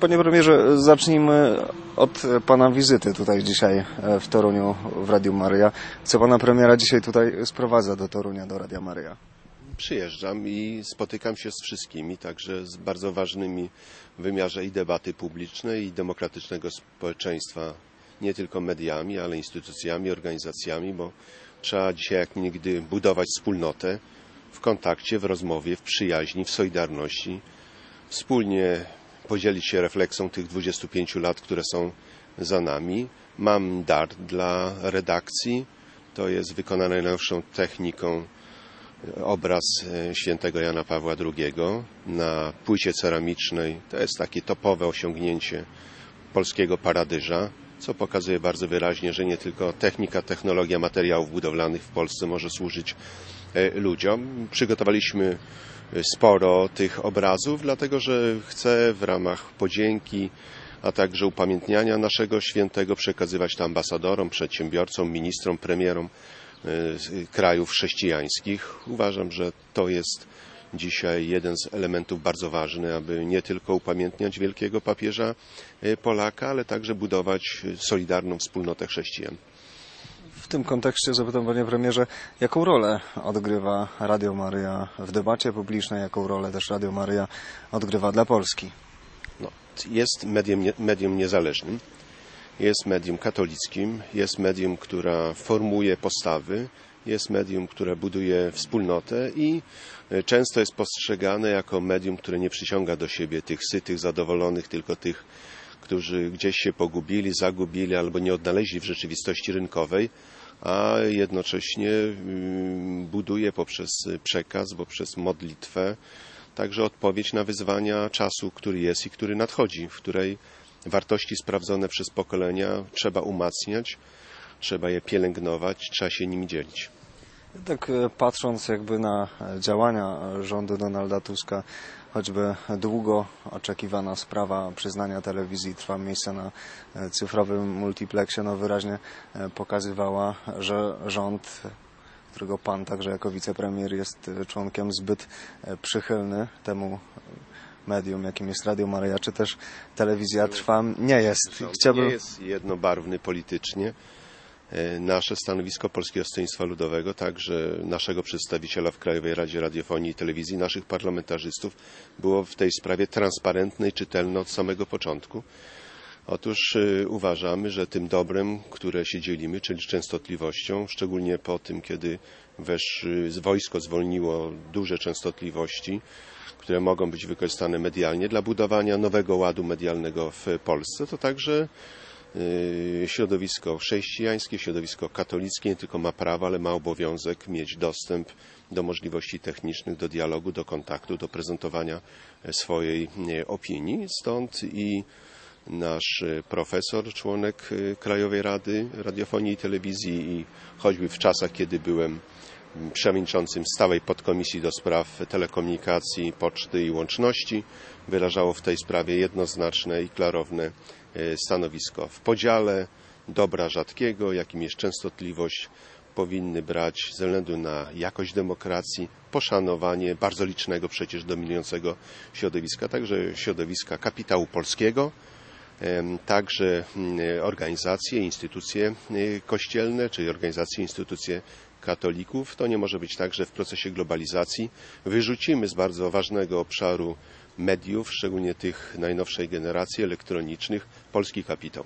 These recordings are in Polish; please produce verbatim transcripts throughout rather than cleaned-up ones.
Panie premierze, zacznijmy od pana wizyty tutaj dzisiaj w Toruniu w Radiu Maryja. Co pana premiera dzisiaj tutaj sprowadza do Torunia, do Radia Maryja? Przyjeżdżam i spotykam się z wszystkimi, także z bardzo ważnymi w wymiarze i debaty publicznej, i demokratycznego społeczeństwa, nie tylko mediami, ale instytucjami, organizacjami, bo trzeba dzisiaj jak nigdy budować wspólnotę w kontakcie, w rozmowie, w przyjaźni, w solidarności, wspólnie podzielić się refleksją tych dwudziestu pięciu lat, które są za nami. Mam dar dla redakcji, to jest wykonane najnowszą techniką obraz świętego Jana Pawła drugiego na płycie ceramicznej. To jest takie topowe osiągnięcie polskiego paradyża, co pokazuje bardzo wyraźnie, że nie tylko technika, technologia materiałów budowlanych w Polsce może służyć ludziom. Przygotowaliśmy sporo tych obrazów, dlatego że chcę w ramach podzięki, a także upamiętniania naszego świętego przekazywać to ambasadorom, przedsiębiorcom, ministrom, premierom krajów chrześcijańskich. Uważam, że to jest dzisiaj jeden z elementów bardzo ważny, aby nie tylko upamiętniać wielkiego papieża Polaka, ale także budować solidarną wspólnotę chrześcijan. W tym kontekście zapytam, panie premierze, jaką rolę odgrywa Radio Maryja w debacie publicznej, jaką rolę też Radio Maryja odgrywa dla Polski? No, jest medium, medium niezależnym, jest medium katolickim, jest medium, która formuje postawy, jest medium, które buduje wspólnotę i często jest postrzegane jako medium, które nie przyciąga do siebie tych sytych, zadowolonych, tylko tych, którzy gdzieś się pogubili, zagubili albo nie odnaleźli w rzeczywistości rynkowej, a jednocześnie buduje poprzez przekaz, poprzez modlitwę także odpowiedź na wyzwania czasu, który jest i który nadchodzi, w której wartości sprawdzone przez pokolenia trzeba umacniać, trzeba je pielęgnować, trzeba się nimi dzielić. Tak patrząc jakby na działania rządu Donalda Tuska, choćby długo oczekiwana sprawa przyznania telewizji Trwam miejsce na cyfrowym multiplexie, no wyraźnie pokazywała, że rząd, którego pan także jako wicepremier jest członkiem, zbyt przychylny temu medium, jakim jest Radio Maryja, czy też telewizja Trwam nie jest. Chciałbym... Nie jest jednobarwny politycznie. Nasze stanowisko Polskiego Stronnictwa Ludowego, także naszego przedstawiciela w Krajowej Radzie Radiofonii i Telewizji, naszych parlamentarzystów, było w tej sprawie transparentne i czytelne od samego początku. Otóż uważamy, że tym dobrem, które się dzielimy, czyli częstotliwością, szczególnie po tym, kiedy wesz, wojsko zwolniło duże częstotliwości, które mogą być wykorzystane medialnie dla budowania nowego ładu medialnego w Polsce, to także środowisko chrześcijańskie, środowisko katolickie nie tylko ma prawo, ale ma obowiązek mieć dostęp do możliwości technicznych, do dialogu, do kontaktu, do prezentowania swojej opinii. Stąd i nasz profesor, członek Krajowej Rady Radiofonii i Telewizji i choćby w czasach, kiedy byłem przewodniczącym stałej podkomisji do spraw telekomunikacji, poczty i łączności, wyrażało w tej sprawie jednoznaczne i klarowne stanowisko. W podziale dobra rzadkiego, jakim jest częstotliwość, powinny brać ze względu na jakość demokracji, poszanowanie bardzo licznego przecież dominującego środowiska, także środowiska kapitału polskiego, także organizacje, instytucje kościelne, czyli organizacje, instytucje katolików. To nie może być tak, że w procesie globalizacji wyrzucimy z bardzo ważnego obszaru mediów, szczególnie tych najnowszej generacji elektronicznych, polski kapitał.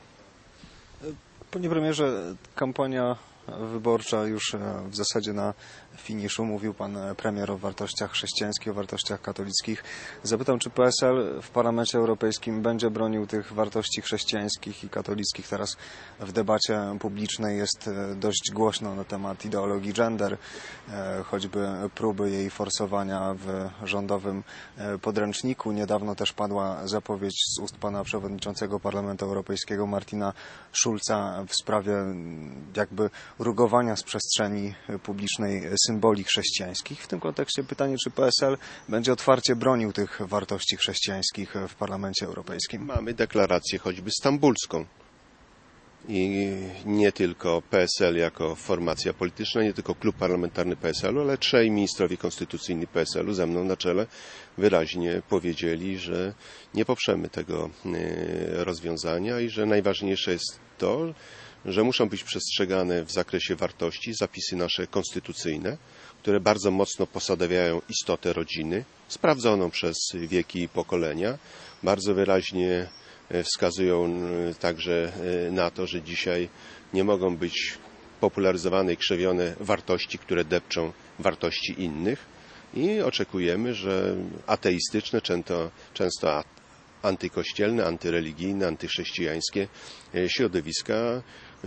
Panie premierze, kampania wyborcza już w zasadzie na finiszu. Mówił pan premier o wartościach chrześcijańskich, o wartościach katolickich. Zapytam, czy P S L w Parlamencie Europejskim będzie bronił tych wartości chrześcijańskich i katolickich? Teraz w debacie publicznej jest dość głośno na temat ideologii gender, choćby próby jej forsowania w rządowym podręczniku. Niedawno też padła zapowiedź z ust pana przewodniczącego Parlamentu Europejskiego Martina Schulza w sprawie jakby rugowania z przestrzeni publicznej symboli chrześcijańskich. W tym kontekście pytanie, czy P S L będzie otwarcie bronił tych wartości chrześcijańskich w Parlamencie Europejskim? Mamy deklarację choćby stambulską. i nie tylko P S L jako formacja polityczna, nie tylko klub parlamentarny P S L u, ale trzej ministrowie konstytucyjni P S L u ze mną na czele wyraźnie powiedzieli, że nie poprzemy tego rozwiązania i że najważniejsze jest to, że muszą być przestrzegane w zakresie wartości zapisy nasze konstytucyjne, które bardzo mocno posadawiają istotę rodziny, sprawdzoną przez wieki i pokolenia, bardzo wyraźnie wskazują także na to, że dzisiaj nie mogą być popularyzowane i krzewione wartości, które depczą wartości innych i oczekujemy, że ateistyczne, często, często antykościelne, antyreligijne, antychrześcijańskie środowiska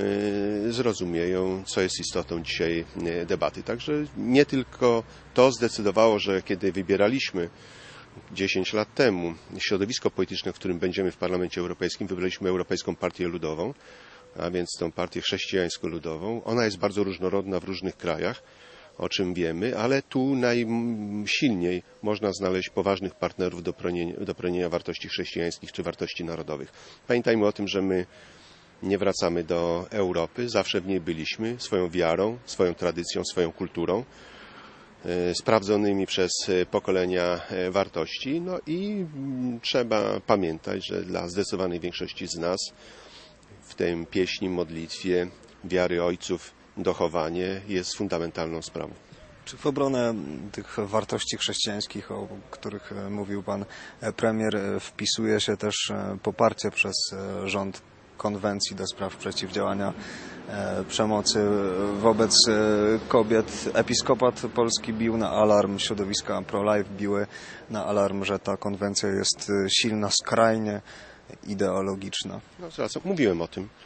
zrozumieją, co jest istotą dzisiaj debaty. Także nie tylko to zdecydowało, że kiedy wybieraliśmy dziesięć lat temu środowisko polityczne, w którym będziemy w Parlamencie Europejskim, wybraliśmy Europejską Partię Ludową, a więc tą partię chrześcijańsko-ludową. Ona jest bardzo różnorodna w różnych krajach, o czym wiemy, ale tu najsilniej można znaleźć poważnych partnerów do bronienia, do bronienia wartości chrześcijańskich czy wartości narodowych. Pamiętajmy o tym, że my nie wracamy do Europy, zawsze w niej byliśmy, swoją wiarą, swoją tradycją, swoją kulturą, sprawdzonymi przez pokolenia wartości. No i trzeba pamiętać, że dla zdecydowanej większości z nas w tej pieśni, modlitwie, wiary ojców dochowanie jest fundamentalną sprawą. Czy w obronę tych wartości chrześcijańskich, o których mówił pan premier, wpisuje się też poparcie przez rząd konwencji do spraw przeciwdziałania przemocy wobec kobiet? Episkopat Polski bił na alarm, środowiska pro-life biły na alarm, że ta konwencja jest silna, skrajnie ideologiczna. No zaraz, mówiłem o tym.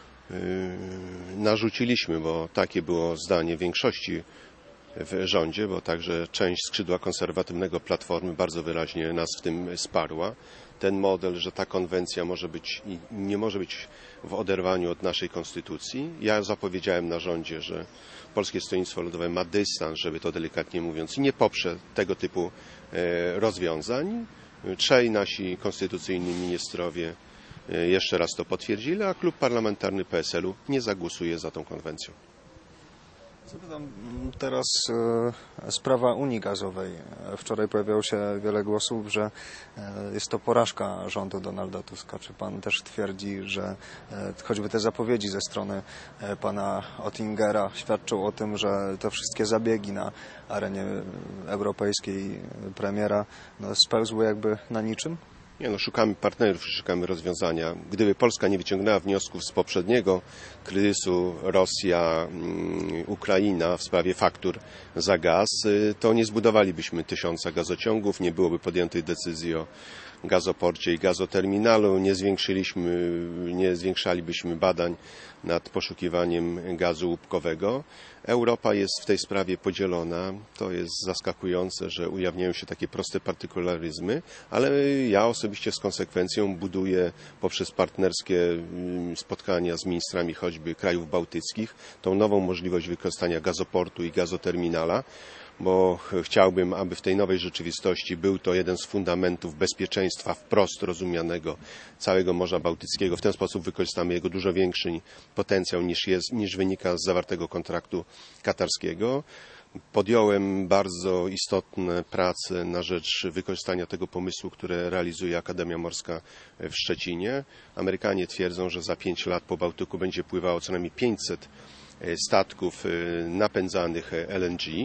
Narzuciliśmy, bo takie było zdanie większości w rządzie, bo także część skrzydła konserwatywnego Platformy bardzo wyraźnie nas w tym wsparła. Ten model, że ta konwencja może być i nie może być w oderwaniu od naszej konstytucji. Ja zapowiedziałem na rządzie, że Polskie Stronnictwo Ludowe ma dystans, żeby to delikatnie mówiąc, i nie poprze tego typu rozwiązań. Trzej nasi konstytucyjni ministrowie jeszcze raz to potwierdzili, a klub parlamentarny P S L u nie zagłosuje za tą konwencją. Zapytam teraz e, sprawa Unii Gazowej. Wczoraj pojawiało się wiele głosów, że e, jest to porażka rządu Donalda Tuska. Czy pan też twierdzi, że e, choćby te zapowiedzi ze strony e, pana Oettingera świadczą o tym, że te wszystkie zabiegi na arenie europejskiej premiera no, spełzły jakby na niczym? Nie, no, szukamy partnerów, szukamy rozwiązania. Gdyby Polska nie wyciągnęła wniosków z poprzedniego kryzysu Rosja, Ukraina w sprawie faktur za gaz, to nie zbudowalibyśmy tysiąca gazociągów, nie byłoby podjętej decyzji o gazoporcie i gazoterminalu, nie zwiększyliśmy, nie zwiększalibyśmy badań nad poszukiwaniem gazu łupkowego. Europa jest w tej sprawie podzielona. To jest zaskakujące, że ujawniają się takie proste partykularyzmy, ale ja osobiście z konsekwencją buduję poprzez partnerskie spotkania z ministrami choćby krajów bałtyckich tą nową możliwość wykorzystania gazoportu i gazoterminala, bo chciałbym, aby w tej nowej rzeczywistości był to jeden z fundamentów bezpieczeństwa wprost rozumianego całego Morza Bałtyckiego. W ten sposób wykorzystamy jego dużo większy potencjał niż, jest, niż wynika z zawartego kontraktu katarskiego. Podjąłem bardzo istotne prace na rzecz wykorzystania tego pomysłu, które realizuje Akademia Morska w Szczecinie. Amerykanie twierdzą, że za pięć lat po Bałtyku będzie pływało co najmniej pięćset statków napędzanych L N G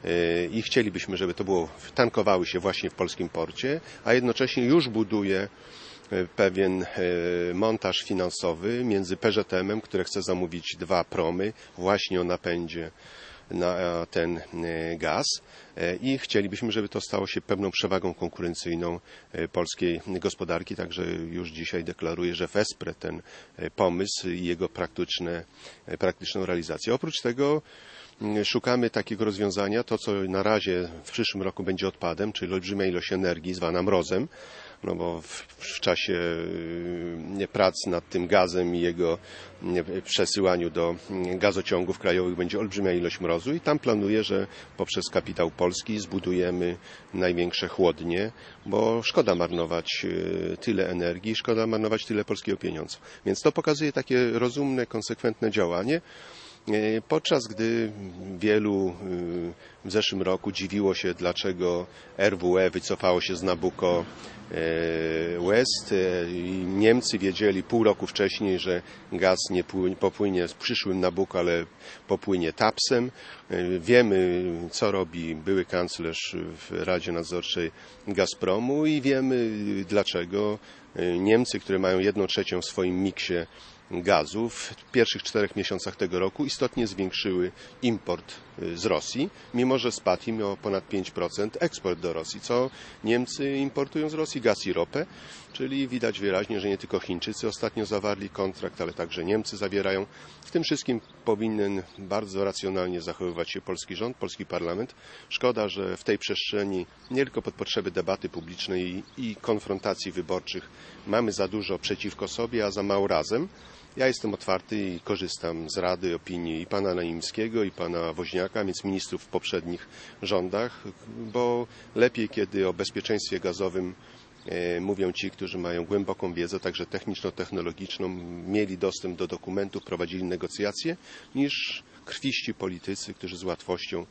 i chcielibyśmy, żeby to było, tankowały się właśnie w polskim porcie, a jednocześnie już buduje pewien montaż finansowy między P Ż T M-em, które chce zamówić dwa promy właśnie o napędzie na ten gaz i chcielibyśmy, żeby to stało się pewną przewagą konkurencyjną polskiej gospodarki, także już dzisiaj deklaruję, że wesprę ten pomysł i jego praktyczne, praktyczną realizację. Oprócz tego szukamy takiego rozwiązania, to co na razie w przyszłym roku będzie odpadem, czyli olbrzymia ilość energii zwana mrozem, no bo w, w czasie prac nad tym gazem i jego przesyłaniu do gazociągów krajowych będzie olbrzymia ilość mrozu i tam planuję, że poprzez kapitał polski zbudujemy największe chłodnie, bo szkoda marnować tyle energii, szkoda marnować tyle polskiego pieniądza. Więc to pokazuje takie rozumne, konsekwentne działanie. Podczas gdy wielu w zeszłym roku dziwiło się, dlaczego R W E wycofało się z Nabucco West i Niemcy wiedzieli pół roku wcześniej, że gaz nie popłynie z przyszłym Nabucco, ale popłynie Tapsem. Wiemy, co robi były kanclerz w Radzie Nadzorczej Gazpromu i wiemy, dlaczego Niemcy, które mają jedną trzecią w swoim miksie gazu, w pierwszych czterech miesiącach tego roku istotnie zwiększyły import z Rosji, mimo że spadł im o ponad pięć procent eksport do Rosji. Co Niemcy importują z Rosji? Gaz i ropę, czyli widać wyraźnie, że nie tylko Chińczycy ostatnio zawarli kontrakt, ale także Niemcy zawierają. W tym wszystkim powinien bardzo racjonalnie zachowywać się polski rząd, polski parlament. Szkoda, że w tej przestrzeni nie tylko pod potrzeby debaty publicznej i konfrontacji wyborczych mamy za dużo przeciwko sobie, a za mało razem. Ja jestem otwarty i korzystam z rady, opinii i pana Naimskiego, i pana Woźniaka, więc ministrów w poprzednich rządach, bo lepiej, kiedy o bezpieczeństwie gazowym mówią ci, którzy mają głęboką wiedzę, także techniczno-technologiczną, mieli dostęp do dokumentów, prowadzili negocjacje, niż krwiści politycy, którzy z łatwością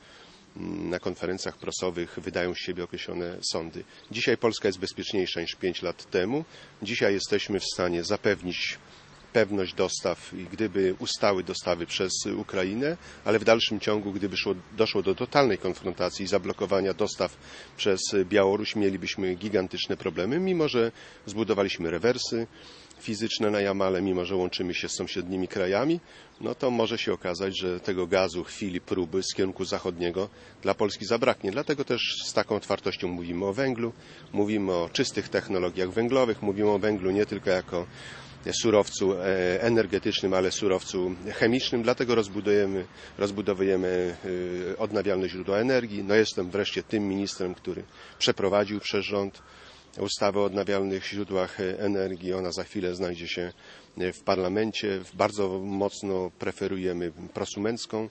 na konferencjach prasowych wydają z siebie określone sądy. Dzisiaj Polska jest bezpieczniejsza niż pięć lat temu. Dzisiaj jesteśmy w stanie zapewnić pewność dostaw, i gdyby ustały dostawy przez Ukrainę, ale w dalszym ciągu, gdyby szło, doszło do totalnej konfrontacji i zablokowania dostaw przez Białoruś, mielibyśmy gigantyczne problemy, mimo że zbudowaliśmy rewersy fizyczne na Jamale, mimo że łączymy się z sąsiednimi krajami, no to może się okazać, że tego gazu w chwili próby z kierunku zachodniego dla Polski zabraknie. Dlatego też z taką otwartością mówimy o węglu, mówimy o czystych technologiach węglowych, mówimy o węglu nie tylko jako surowcu energetycznym, ale surowcu chemicznym, dlatego rozbudujemy, rozbudowujemy odnawialne źródła energii. No jestem wreszcie tym ministrem, który przeprowadził przez rząd ustawę o odnawialnych źródłach energii. Ona za chwilę znajdzie się w parlamencie. Bardzo mocno preferujemy prosumencką,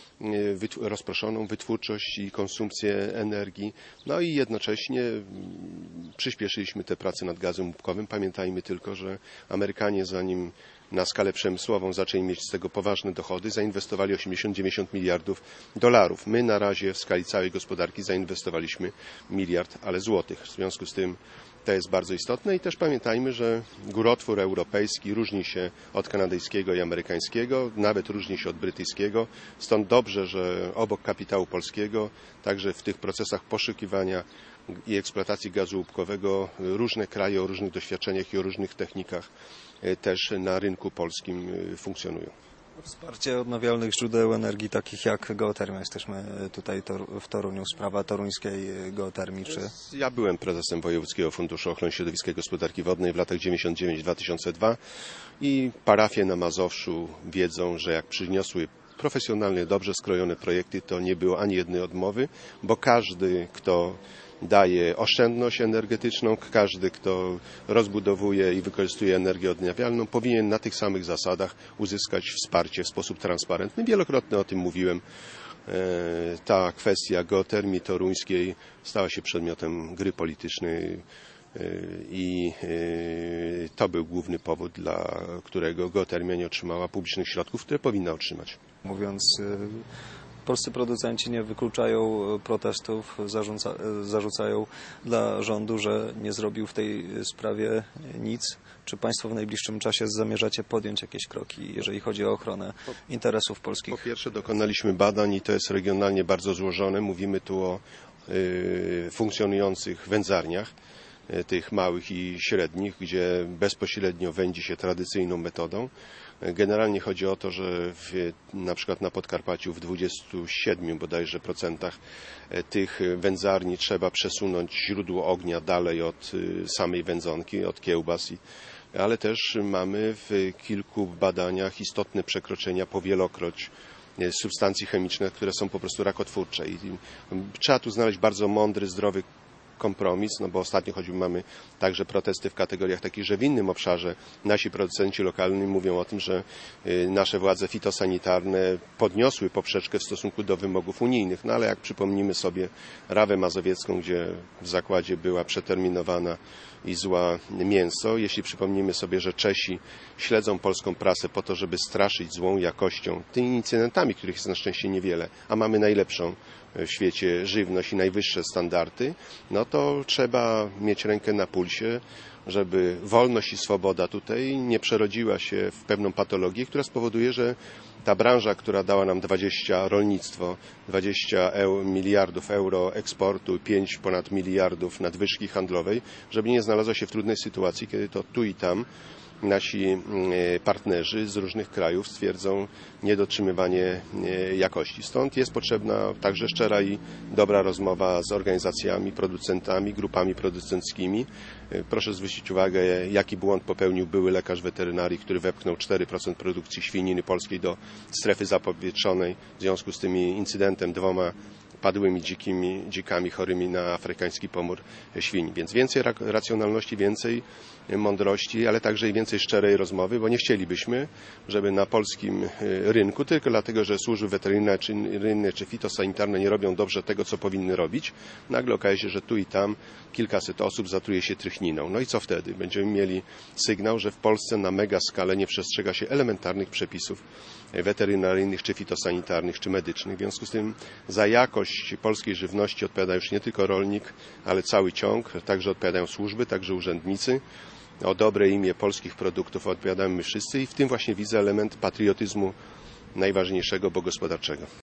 rozproszoną wytwórczość i konsumpcję energii. No i jednocześnie przyspieszyliśmy te prace nad gazem łupkowym. Pamiętajmy tylko, że Amerykanie, zanim na skalę przemysłową zaczęli mieć z tego poważne dochody, zainwestowali osiemdziesiąt do dziewięćdziesięciu miliardów dolarów. My na razie w skali całej gospodarki zainwestowaliśmy miliard, ale złotych. W związku z tym to jest bardzo istotne i też pamiętajmy, że górotwór europejski różni się od kanadyjskiego i amerykańskiego, nawet różni się od brytyjskiego. Stąd dobrze, że obok kapitału polskiego, także w tych procesach poszukiwania i eksploatacji gazu łupkowego różne kraje o różnych doświadczeniach i o różnych technikach też na rynku polskim funkcjonują. Wsparcie odnawialnych źródeł energii, takich jak geotermia. Jesteśmy tutaj w Toruniu, sprawa toruńskiej geotermii. Czy... Ja byłem prezesem Wojewódzkiego Funduszu Ochrony Środowiska i Gospodarki Wodnej w latach dziewięćdziesiątym dziewiątym do dwa tysiące drugiego i parafie na Mazowszu wiedzą, że jak przyniosły profesjonalnie, dobrze skrojone projekty, to nie było ani jednej odmowy, bo każdy, kto daje oszczędność energetyczną, każdy, kto rozbudowuje i wykorzystuje energię odnawialną, powinien na tych samych zasadach uzyskać wsparcie w sposób transparentny. Wielokrotnie o tym mówiłem. Ta kwestia geotermii toruńskiej stała się przedmiotem gry politycznej i to był główny powód, dla którego geotermia nie otrzymała publicznych środków, które powinna otrzymać. Mówiąc, polscy producenci nie wykluczają protestów, zarzuca, zarzucają dla rządu, że nie zrobił w tej sprawie nic. Czy Państwo w najbliższym czasie zamierzacie podjąć jakieś kroki, jeżeli chodzi o ochronę interesów polskich? Po pierwsze, dokonaliśmy badań i to jest regionalnie bardzo złożone. Mówimy tu o y, funkcjonujących wędzarniach, y, tych małych i średnich, gdzie bezpośrednio wędzi się tradycyjną metodą. Generalnie chodzi o to, że w, na przykład na Podkarpaciu w dwudziestu siedmiu bodajże procentach tych wędzarni trzeba przesunąć źródło ognia dalej od samej wędzonki, od kiełbas, i, ale też mamy w kilku badaniach istotne przekroczenia powielokroć substancji chemicznych, które są po prostu rakotwórcze. I trzeba tu znaleźć bardzo mądry, zdrowy kompromis, no bo ostatnio choćby mamy także protesty w kategoriach takich, że w innym obszarze nasi producenci lokalni mówią o tym, że nasze władze fitosanitarne podniosły poprzeczkę w stosunku do wymogów unijnych. No ale jak przypomnimy sobie Rawę Mazowiecką, gdzie w zakładzie była przeterminowana i zła mięso, jeśli przypomnimy sobie, że Czesi śledzą polską prasę po to, żeby straszyć złą jakością, tymi incydentami, których jest na szczęście niewiele, a mamy najlepszą w świecie żywność i najwyższe standardy, no to trzeba mieć rękę na pulsie, żeby wolność i swoboda tutaj nie przerodziła się w pewną patologię, która spowoduje, że ta branża, która dała nam dwadzieścia, rolnictwo, dwadzieścia miliardów euro eksportu, pięć ponad miliardów nadwyżki handlowej, żeby nie znalazła się w trudnej sytuacji, kiedy to tu i tam nasi partnerzy z różnych krajów stwierdzą niedotrzymywanie jakości. Stąd jest potrzebna także szczera i dobra rozmowa z organizacjami, producentami, grupami producenckimi. Proszę zwrócić uwagę, jaki błąd popełnił były lekarz weterynarii, który wepchnął cztery procent produkcji świniny polskiej do strefy zapowietrzonej w związku z tym incydentem dwoma padłymi dzikimi, dzikami chorymi na afrykański pomór świń. Więc więcej racjonalności, więcej mądrości, ale także i więcej szczerej rozmowy, bo nie chcielibyśmy, żeby na polskim rynku, tylko dlatego, że służby weterynaryjne czy fitosanitarne nie robią dobrze tego, co powinny robić, nagle okaże się, że tu i tam kilkaset osób zatruje się trychniną. No i co wtedy? Będziemy mieli sygnał, że w Polsce na mega skalę nie przestrzega się elementarnych przepisów weterynaryjnych, czy fitosanitarnych, czy medycznych. W związku z tym za jakość polskiej żywności odpowiada już nie tylko rolnik, ale cały ciąg, także odpowiadają służby, także urzędnicy. O dobre imię polskich produktów odpowiadamy my wszyscy i w tym właśnie widzę element patriotyzmu najważniejszego, bo gospodarczego.